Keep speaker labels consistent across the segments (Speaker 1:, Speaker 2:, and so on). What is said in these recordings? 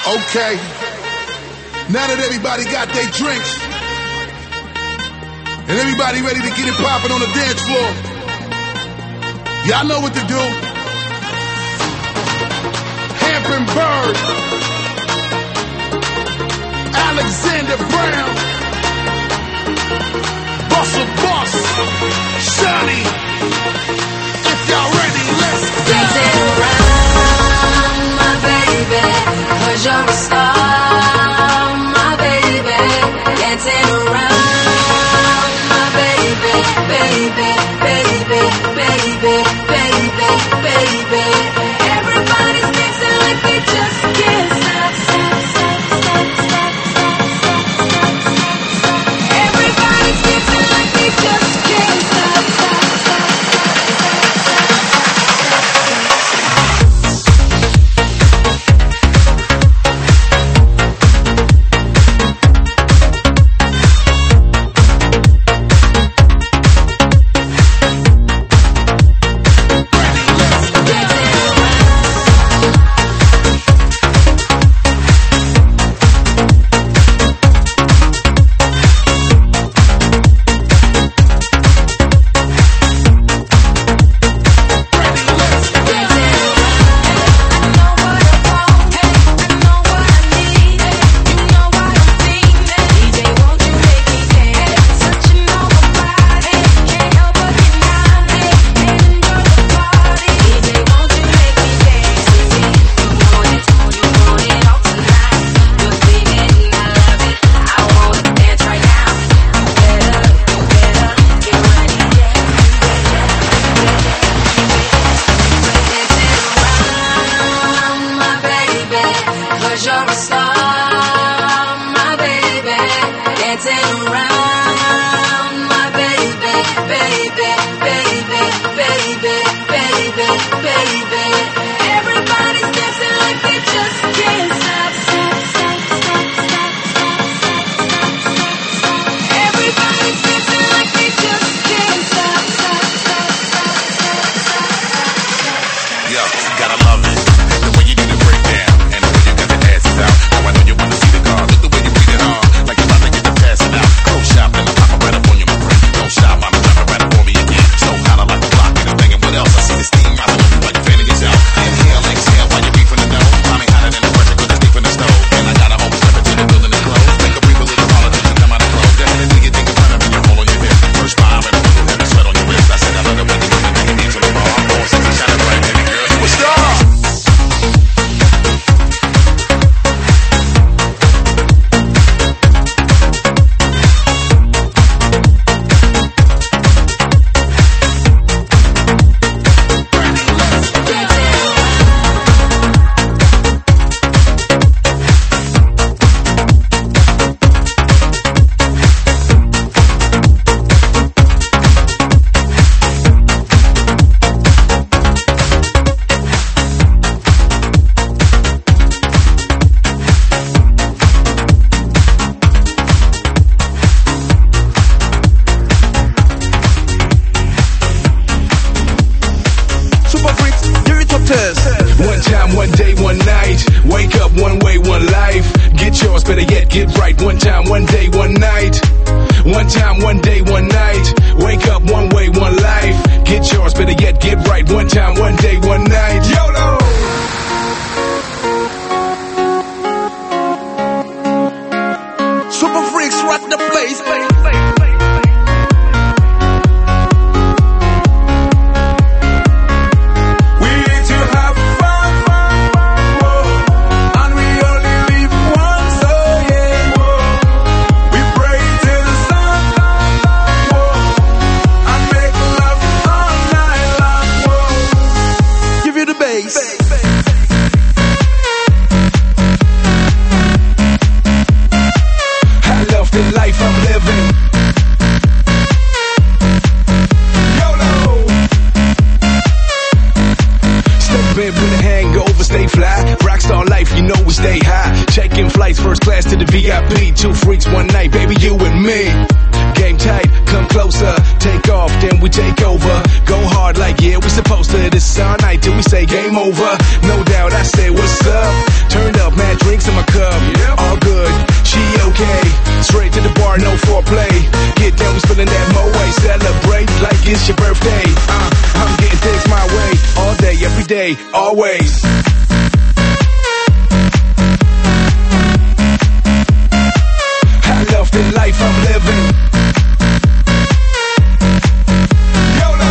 Speaker 1: Okay, now that everybody got their drinks and everybody ready to get it poppin' on the dance floor, y'all know what to do. Hampton Bird, Alexander Brown, Russell Boss, Shani. If y'all ready, let's go.
Speaker 2: Dancing around, my baby, 'cause you're a star, my baby. Dancing around, my baby, baby, baby, baby, baby, baby. Everybody's dancing like they just can't stop, stop, stop, stop, stop, stop, stop, stop. Everybody's dancing like they just can't stop, stop, stop.
Speaker 3: One time, one day, one night. Wake up, one way, one life. Get yours, better yet, get right. One time, one day, one night. One time, one day, one night. Wake up, one way, one life. Get yours, better yet, get right. One time, one day, one night. YOLO! Super freaks rock the place. Stay high, checking flights, first class to the VIP. Two freaks one night, baby, you and me. Game tight, come closer, take off, then we take over. Go hard like yeah, we supposed to. This is our night till we say game over. No doubt, I say what's up. Turned up, mad drinks in my cup, all good, she okay. Straight to the bar, no foreplay. Get down, we spillin' that Moe. Celebrate like it's your birthday. I'm getting things my way, all day, every day, always. I love the life I'm living. YOLO.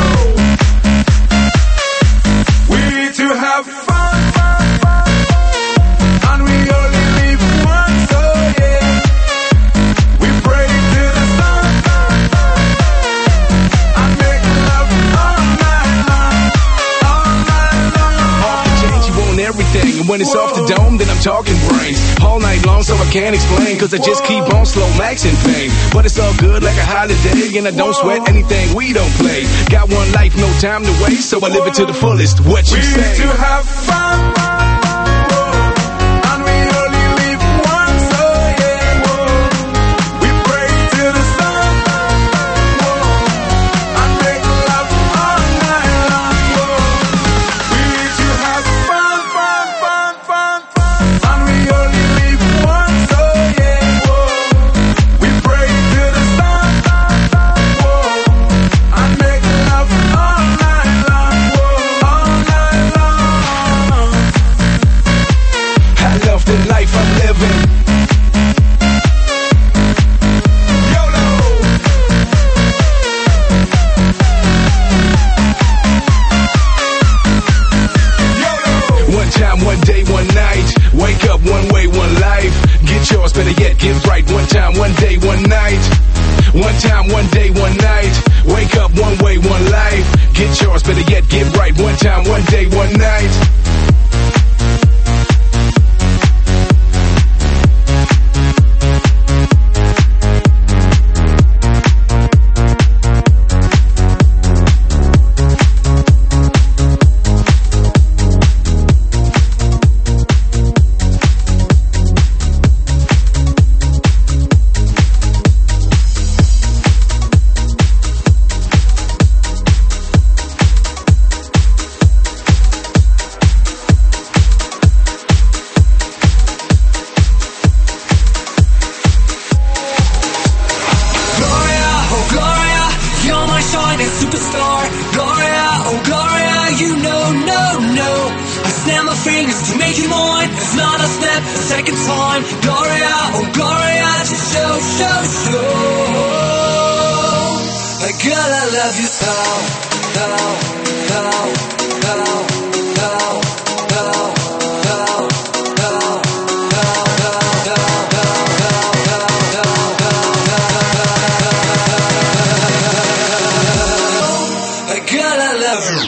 Speaker 3: We need to have fun, and we only live once, so yeah. We pray to the sun and make love all night long, all night long. Off the change, you want everything, and when it's off the dome, then I'm talking brains. All night long, so I can't explain, cause I just keep on slow maxing pain. But it's all good like a holiday, and I don't sweat anything we don't play. Got one life, no time to waste, so I live it to the fullest. What you say? We need to have fun, and we only live once, so yeah. We pray to the sun, and make love all night long. We need to have fun, and we only live once, so yeah. We pray to the sun, and make love all night long, all night long. I love the life I'm living. YOLO. One time, one day, one night. Wake up, one way, one life. Get yours, better yet, get right. One time, one day, one night. One time, one day, one night. Wake up, one way, one life. Get yours, better yet, get right. One time, one day, one night.
Speaker 2: Superstar, Gloria, oh Gloria, you know, no. I snap my fingers to make you mine. It's not a step, a second time. Gloria, oh Gloria, just show. Like girl, I love you so. Girl, I love you.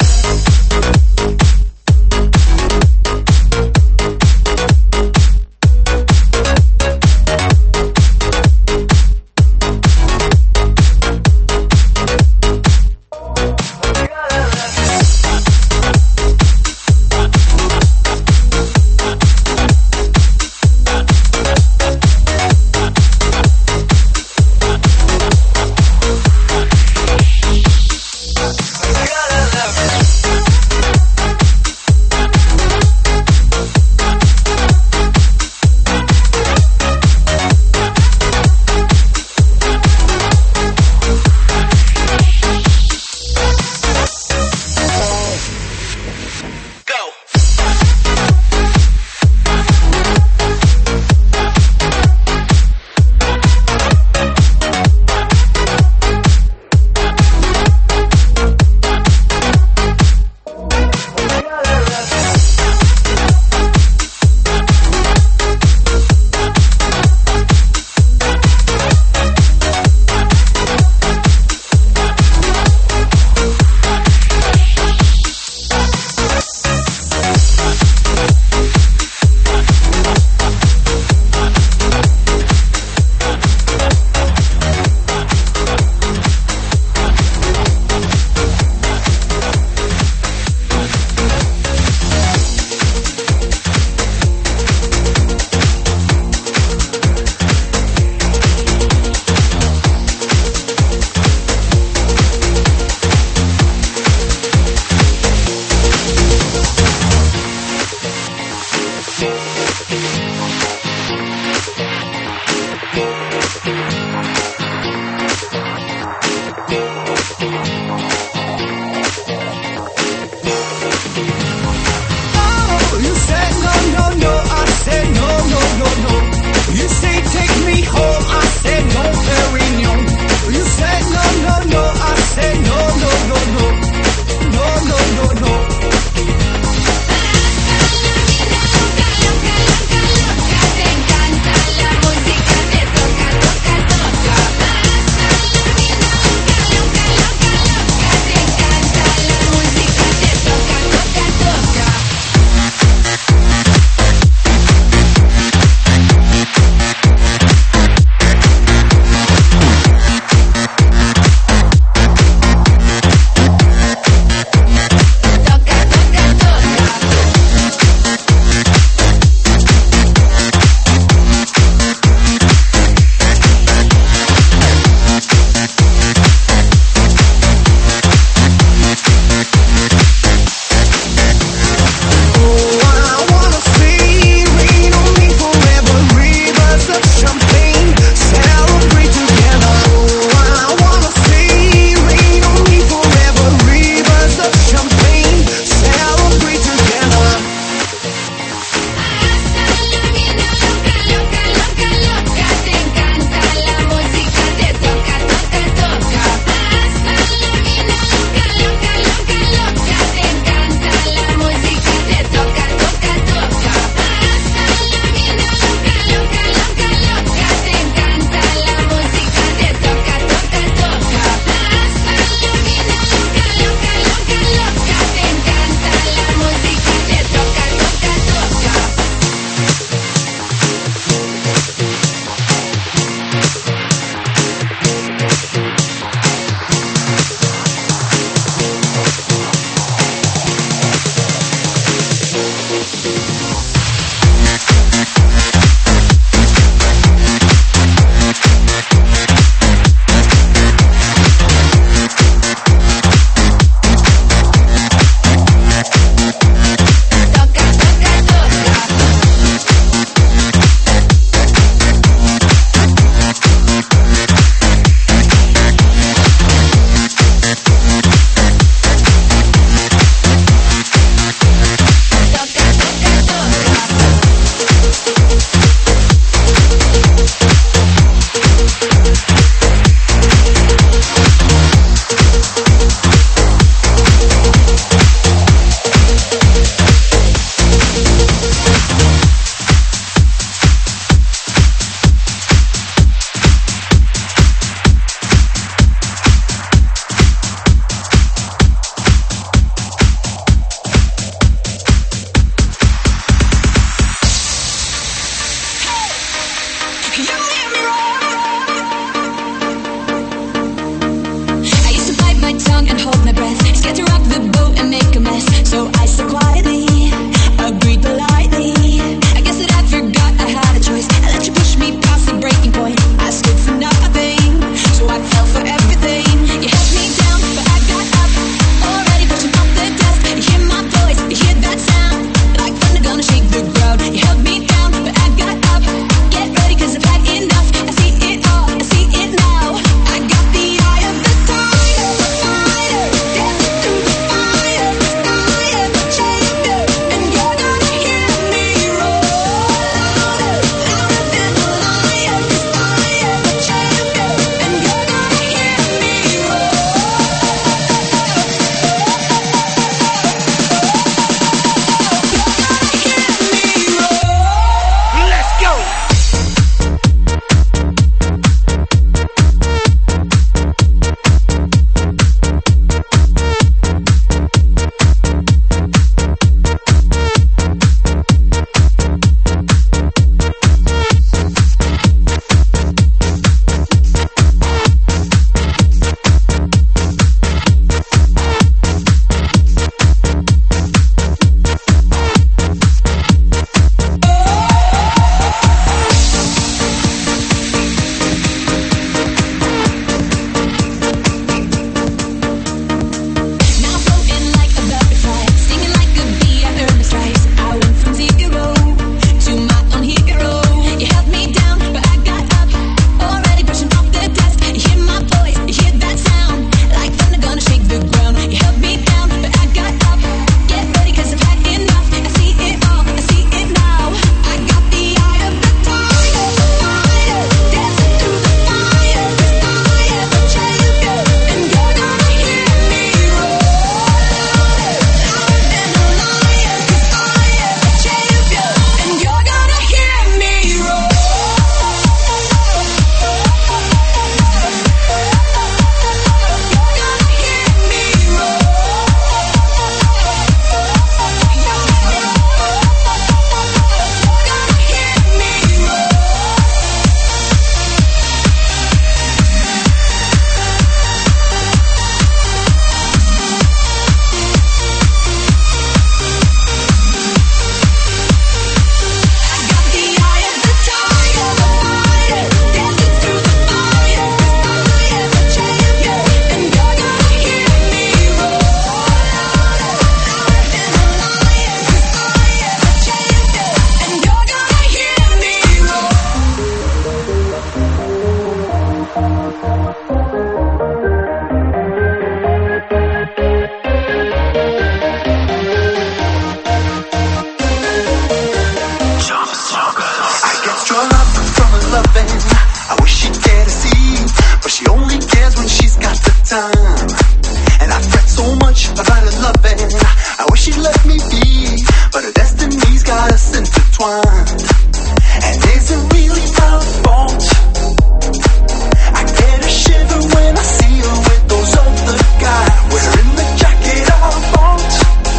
Speaker 4: intertwined. And is it really my fault? I get a shiver when I see her with those other guys, wearing the jacket I bought.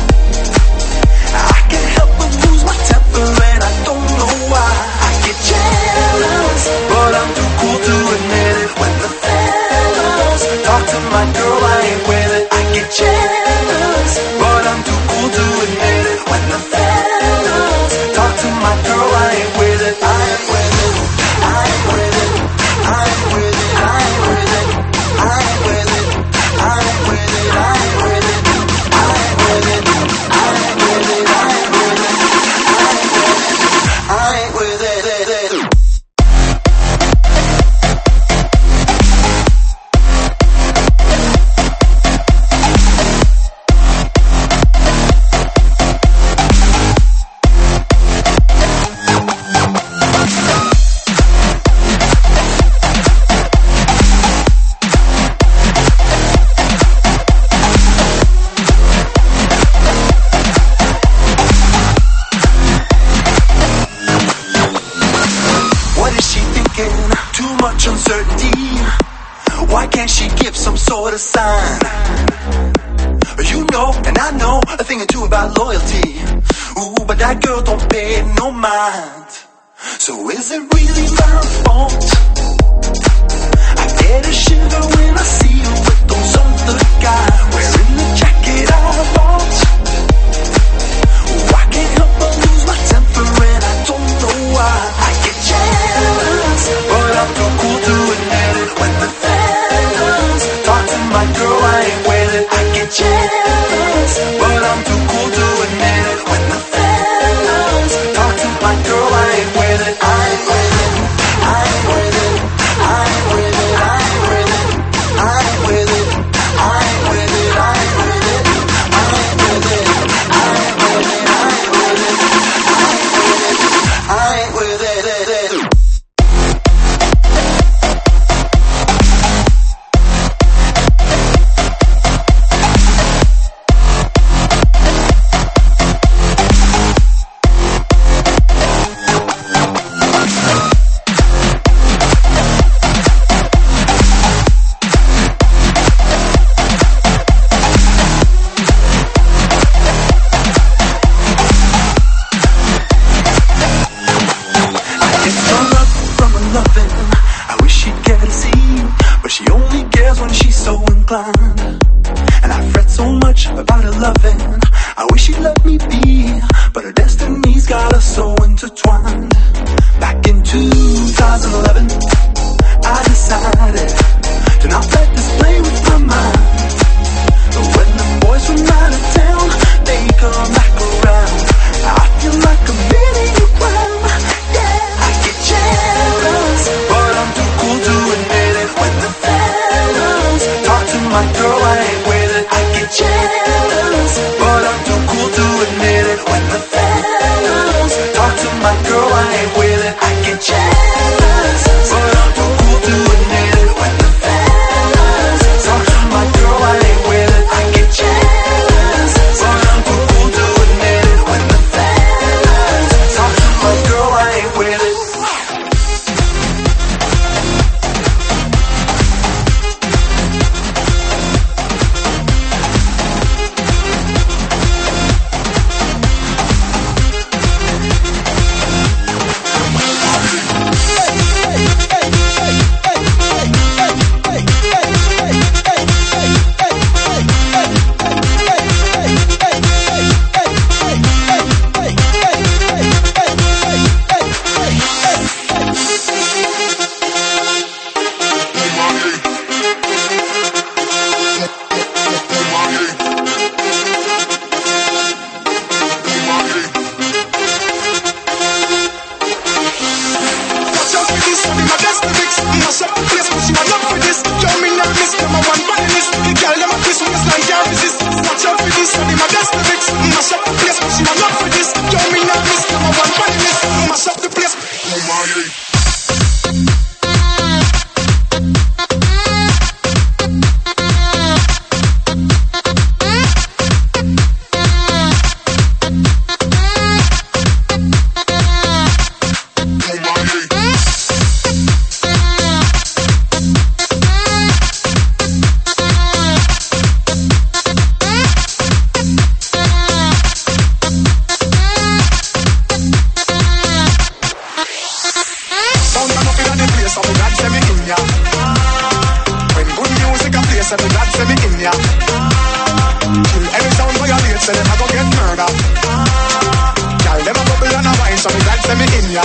Speaker 4: I can't help but lose my temper and I don't know why. I get jealous, but I'm too cool to admit it. When the fellas talk to my girl, I ain't with it. I get jealous, but I'm too cool to admit it. When the fellas talk to my girl, I ain't with it. I ain't with it. I ain't with it. I ain't with it. I ain't with it. I ain't with it. I ain't with it. I ain't with it. I ain't with it. I ain't with it. I ain't with it. I ain't with it. Sort of sign. You know, and I know a thing or two about loyalty. Ooh, but that girl don't pay no mind. So is it really my fault? I get a shiver when I see you with those other guys, wearing the jacket I bought. Ooh, I can't help but lose my temper and I don't know why. I get jealous, but I'm too cool to admit it. When the talk to my girl, I ain't with it. I get jealous, but I'm too cool to admit it. When the fellas talk to my girl, I ain't with it. I ain't with it. I ain't with it. I ain't with it. I ain't with it. I ain't with it. I ain't with it. I ain't with it. I ain't with it. I ain't with it. I ain't with it. I ain't with it. I ain't with it. And I fret so much about her loving. I wish she'd let me be, but her destiny's got us so intertwined. Back in 2011, I decided to not let this play with my mind. But when the boys from out of town, they come back around, I feel like a video crime. Yeah, I get jealous, but I'm too cool to admit it. When the fellas talk to my girl, I ain't with it. I get jealous, but I'm too cool to admit it. When the fellas talk to my girl, I ain't with it. I get jealous, but I'm too cool to admit it. When the fellas talk to my girl, I ain't with it. I get jealous, but I'm too cool to admit it. When the fellas talk to my girl, I ain't with it.
Speaker 5: say them a go get murder. Girl, them a bubble and a wine, so me glad say me in ya.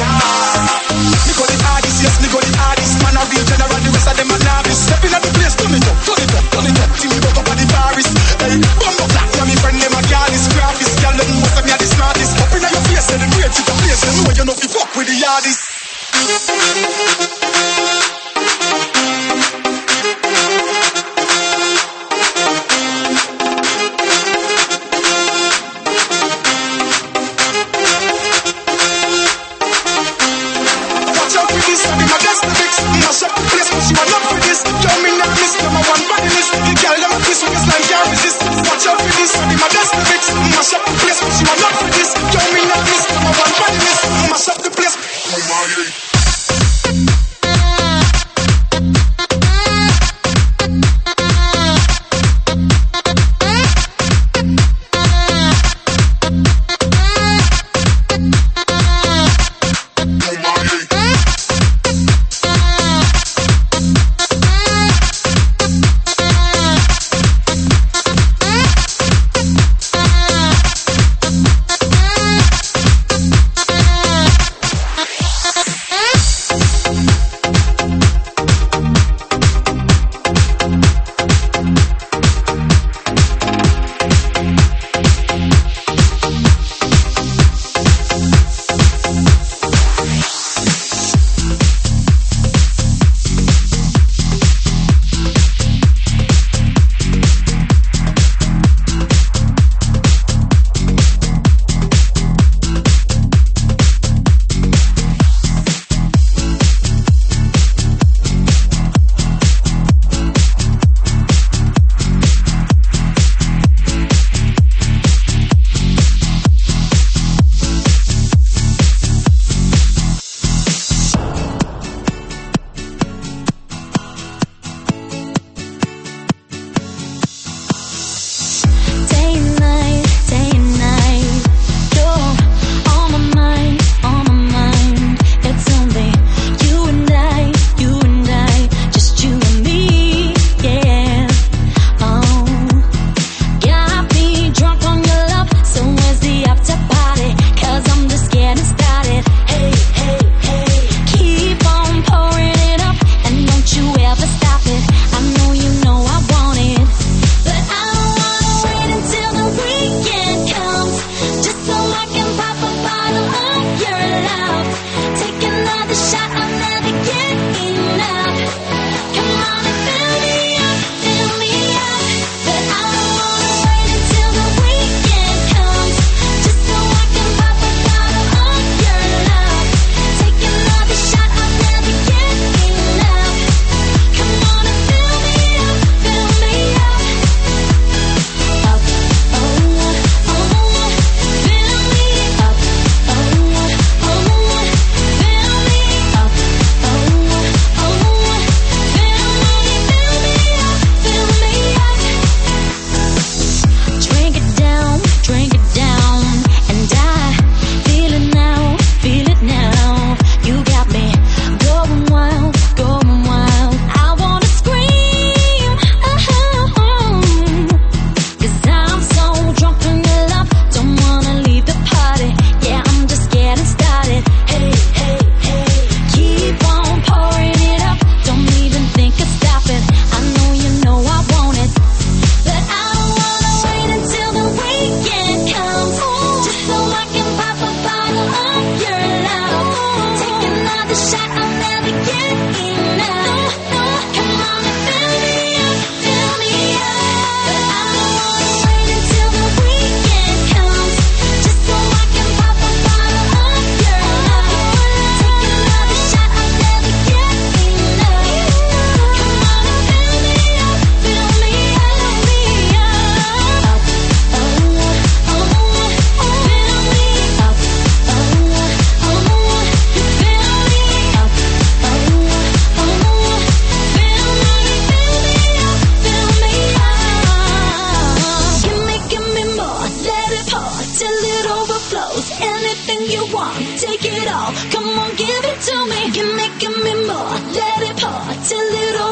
Speaker 5: Me go the hardest, yes, me go the hardest. Man a real general, the rest of them a novice. Stepping at the place, turn it up, turn it up, turn it up. Till me broke up at the Paris. Hey, bumbo clap, yeah, me friend them a garnish. Graphist, girl, them most of me a the smartest. Up inna your face, say the great to the place. They know you know fi fuck with the hardest.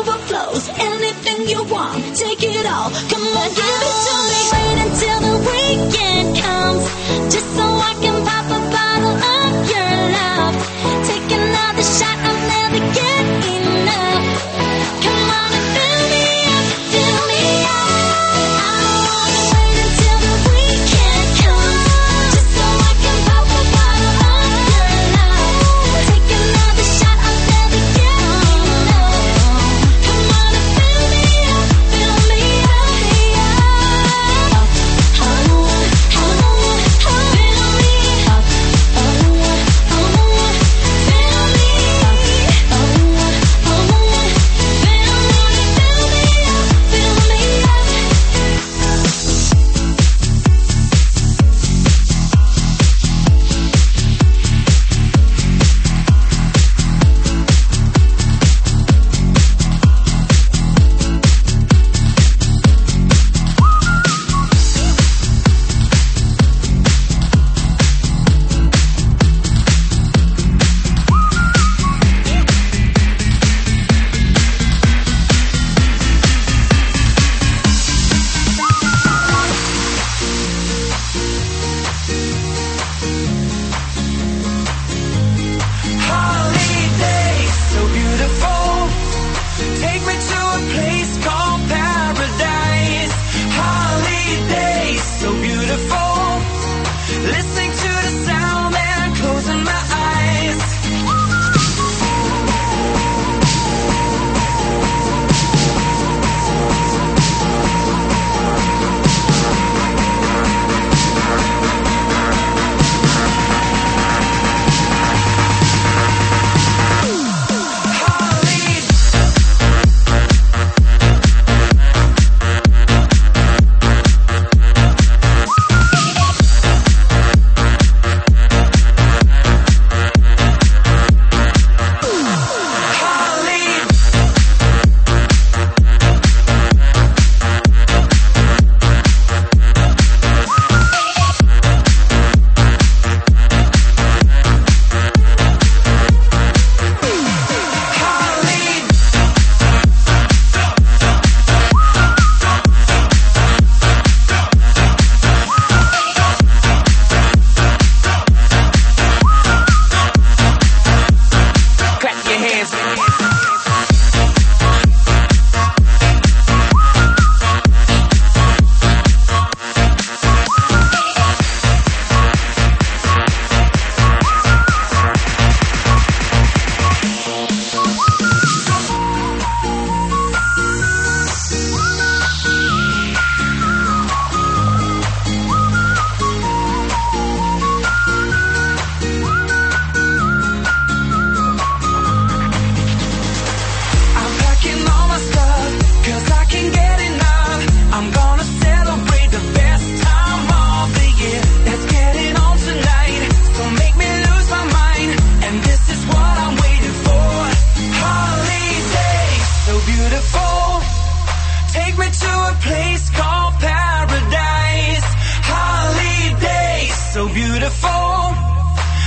Speaker 2: Anything you want, take it all. Come on, give it to me. Wait until the week.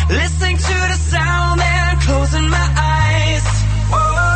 Speaker 6: listening to the sound and closing my eyes. Whoa.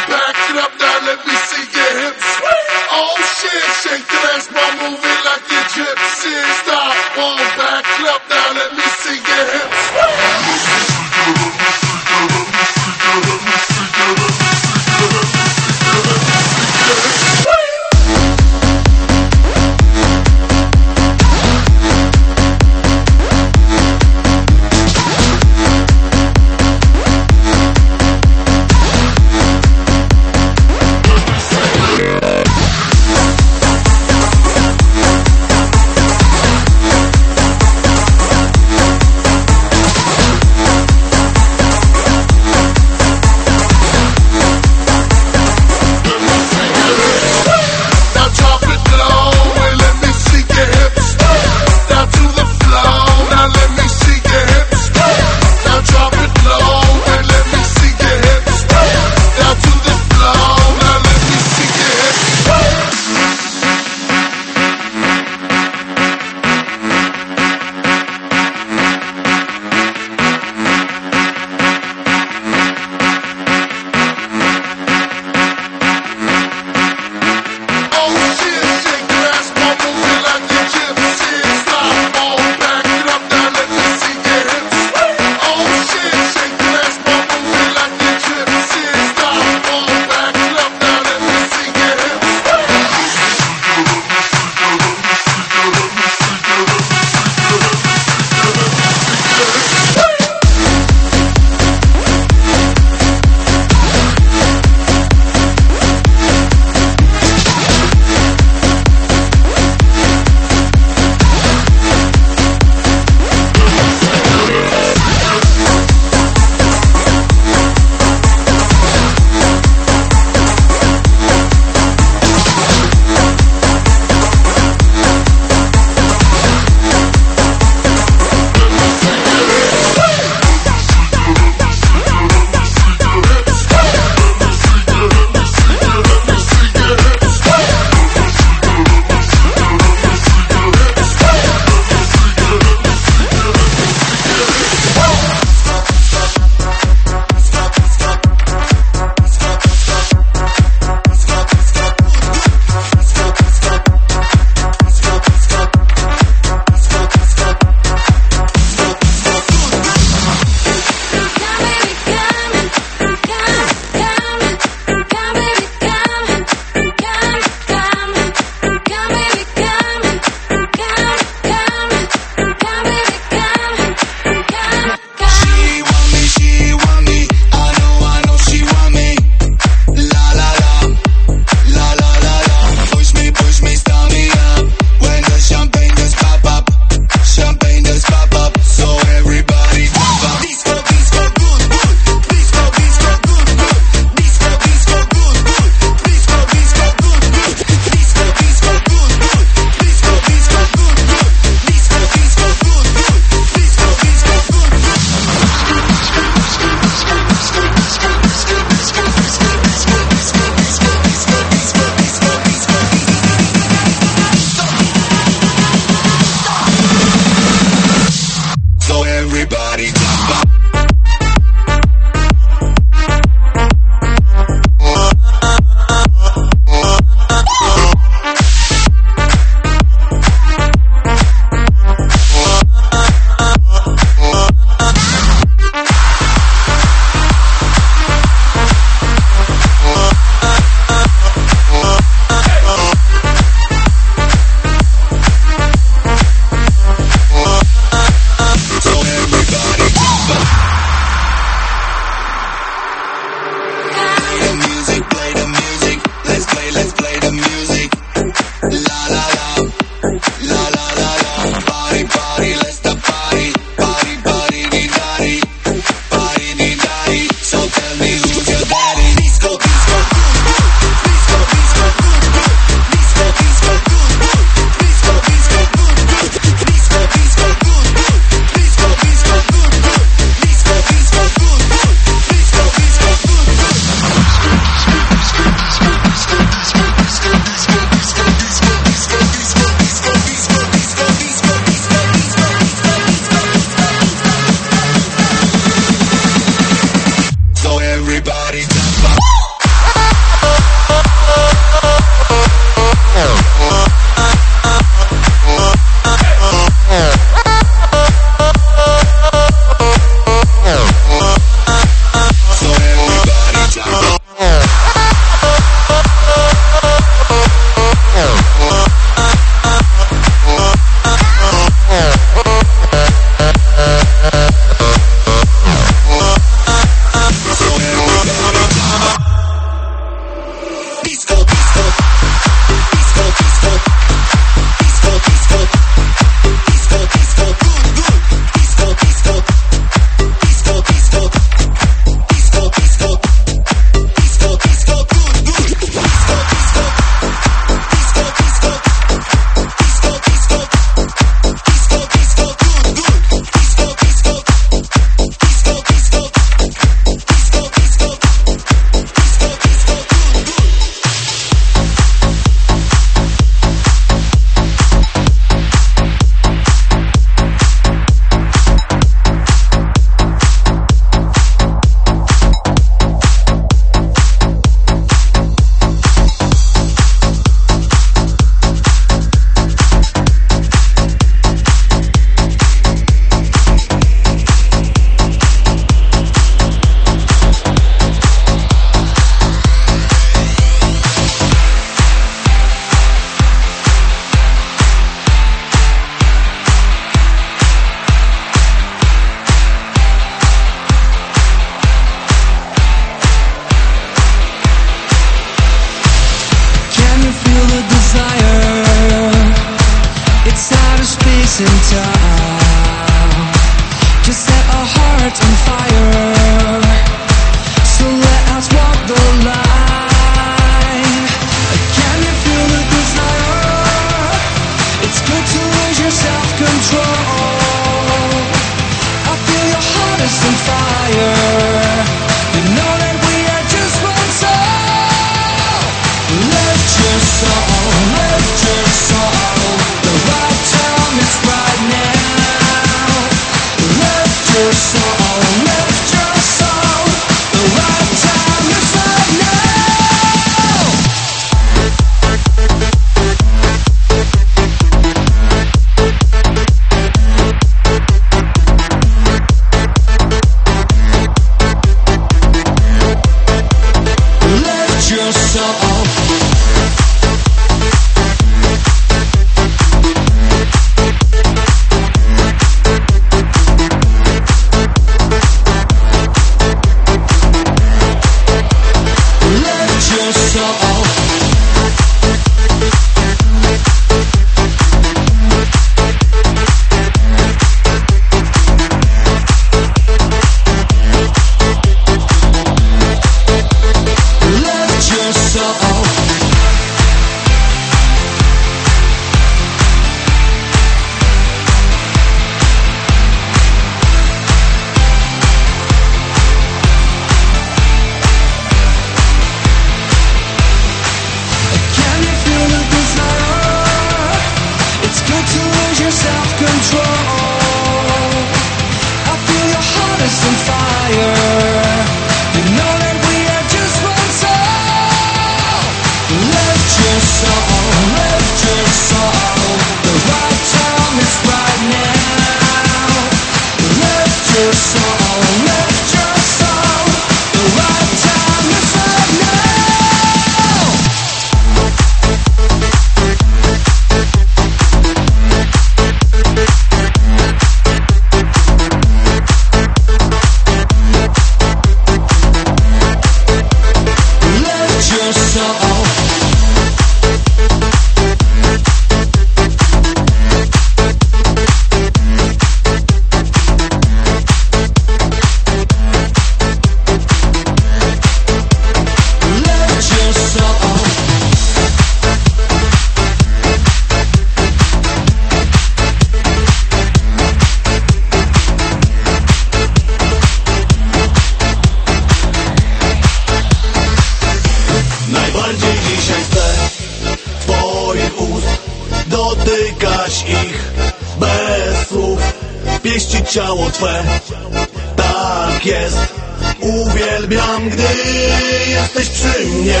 Speaker 7: ich bez słów, pieścić ciało Twe. Tak jest, uwielbiam, gdy jesteś przy mnie.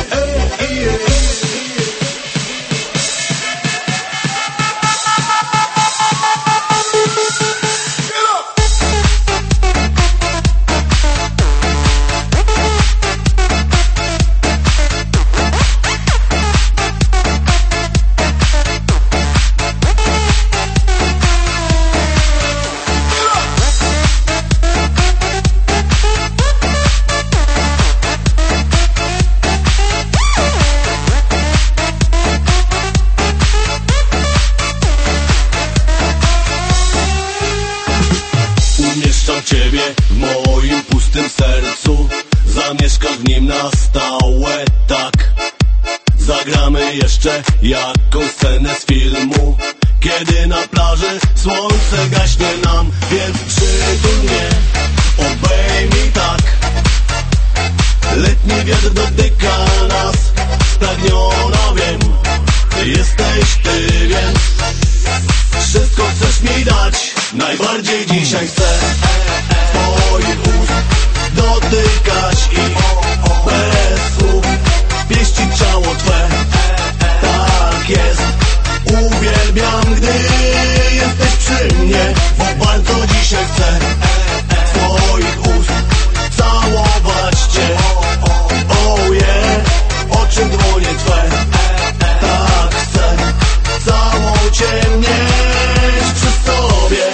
Speaker 7: Umieszczam Ciebie w moim pustym sercu, zamieszkasz w nim na stałe, tak. Zagramy jeszcze jakąś scenę z filmu, kiedy na plaży słońce gaśnie nam. Więc przytul mnie, obejmij tak. Letni wiatr dotyka nas, spragniona wiem, jesteś Ty, więc wszystko chcesz mi dać. Najbardziej dzisiaj chcę Twoich ust dotykać ich bez słów, pieścić ciało Twe. Tak jest, uwielbiam, gdy jesteś przy mnie, bo bardzo dzisiaj chcę Twoich ust całować Cię. Oh yeah, oczy dłonie Twe. Tak chcę całą Cię mieć przy sobie.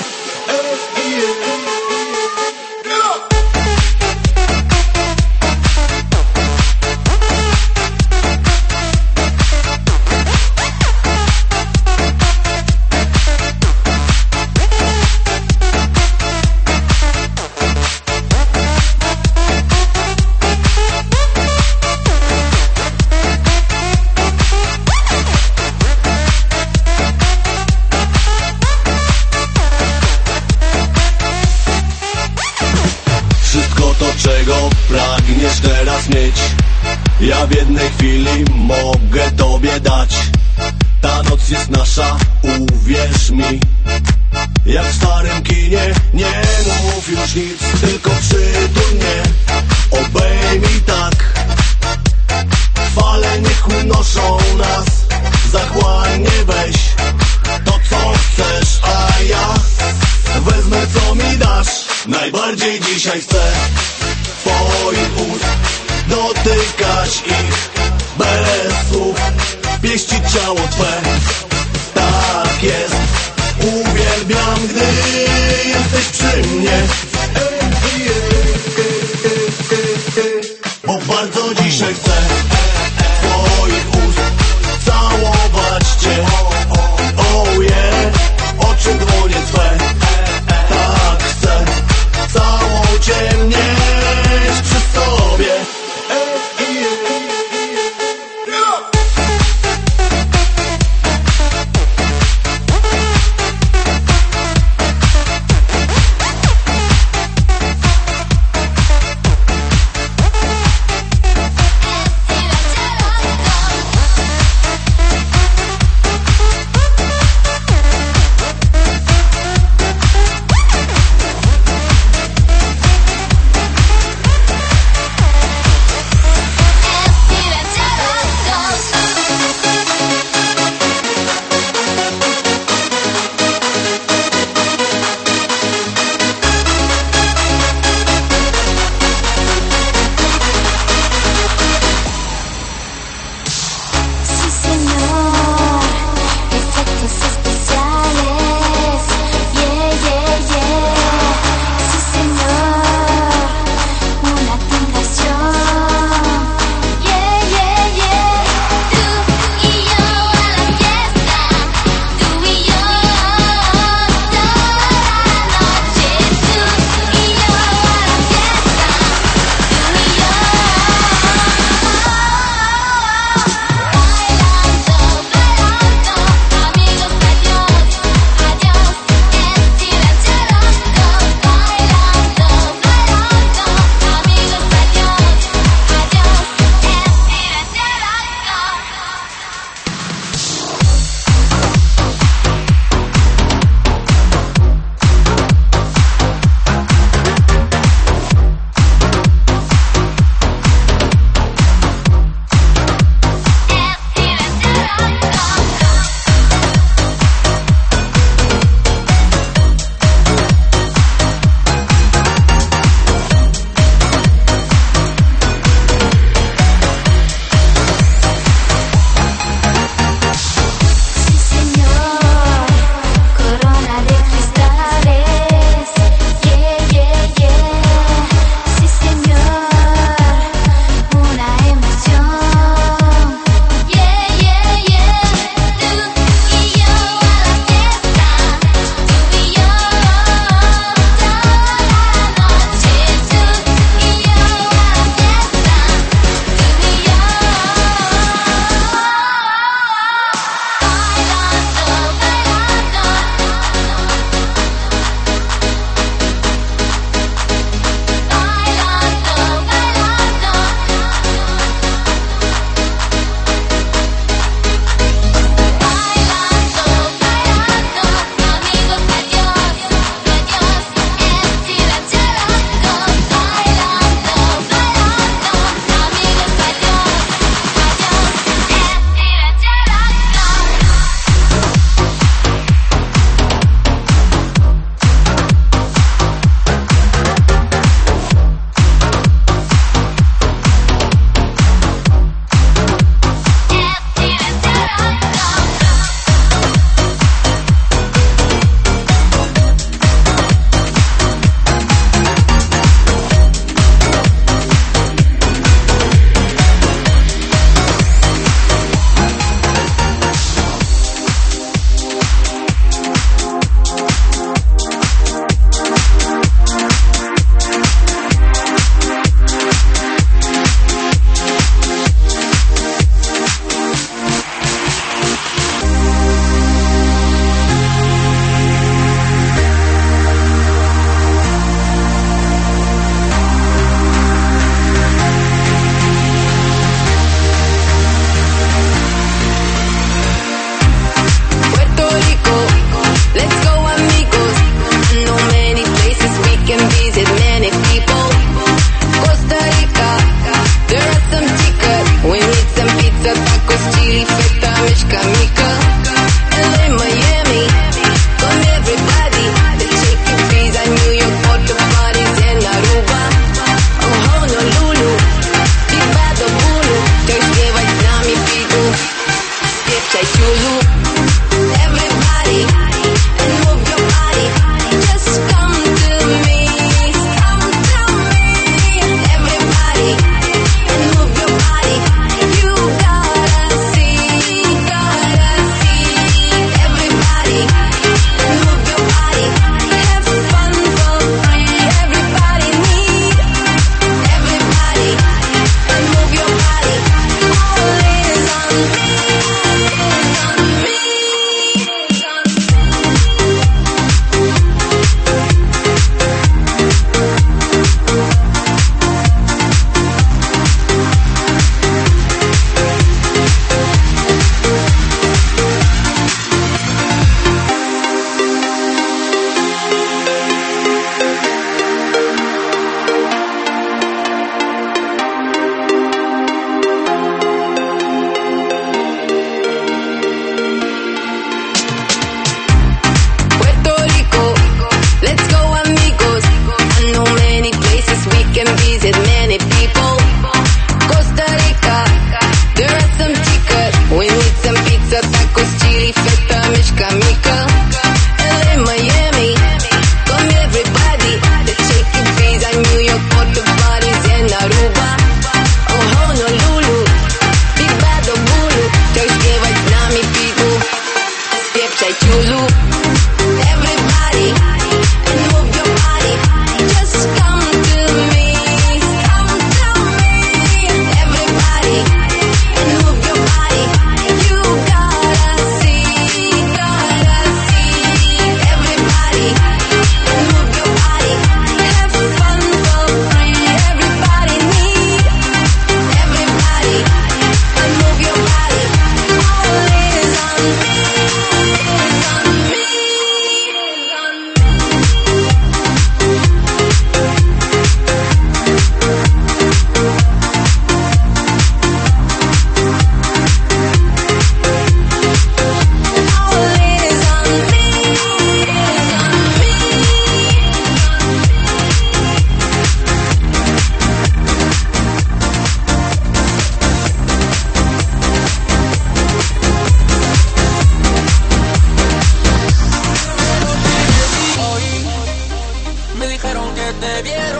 Speaker 7: Wszystko to, czego pragniesz teraz mieć, ja w jednej chwili mogę Tobie dać. Ta noc jest nasza, uwierz mi. Jak w starym kinie, nie mów już nic, tylko przytul mnie, obejmij tak. Fale niech unoszą nas, zachłannie weź to, co chcesz, a ja wezmę, co mi dasz. Najbardziej dzisiaj chcę Twoich ust dotykać ich bez słów, pieścić ciało Twe. Tak jest, uwielbiam, gdy jesteś przy mnie, bo bardzo dzisiaj chcę Twoich ust całować Cię. Oh yeah, oczy dłonie Twe. Tak chcę całą Cię mieć przy sobie.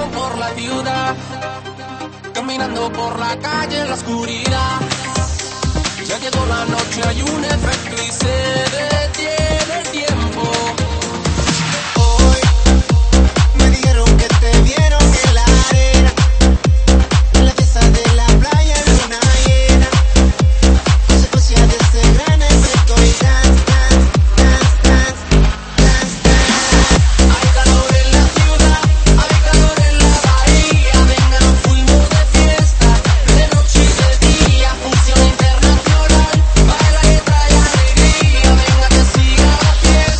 Speaker 6: por la ciudad, caminando por la calle en la oscuridad. Ya llegó la noche, hay un efecto y se detiene el tiempo.
Speaker 8: Hoy me dijeron que te vieron en la arena, en la fiesta de la playa en luna llena. Consecuencia de ese gran efecto y dance, dance, dance, dance, dance, dance.
Speaker 6: Hay calor en la ciudad, hay calor en la bahía. Venga, nos fuimos de fiesta, de noche y de día. Fusión internacional, baila que trae alegría. Venga, que siga la fiesta.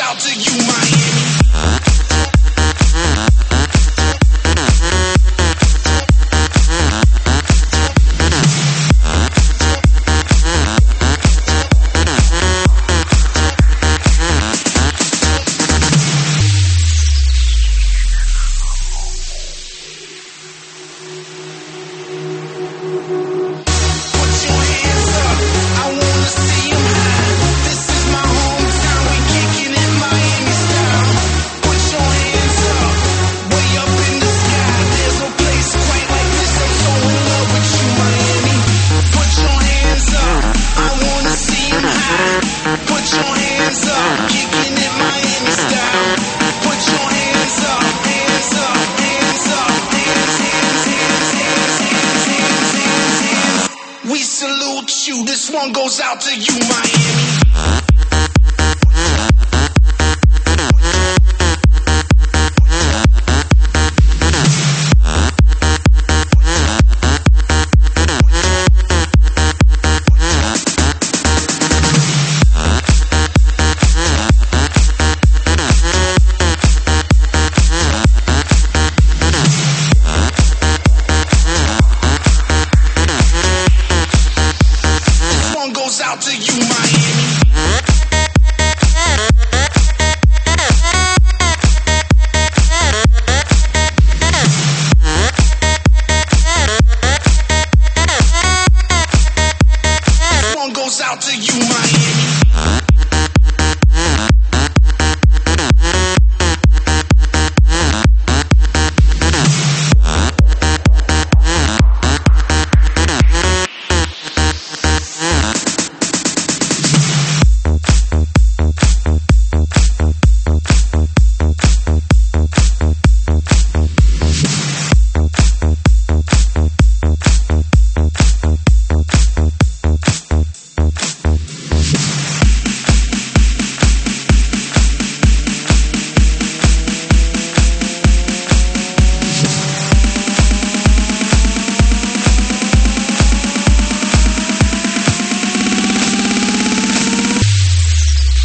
Speaker 5: out to you, Miami. We salute you. This one goes out to you, Miami.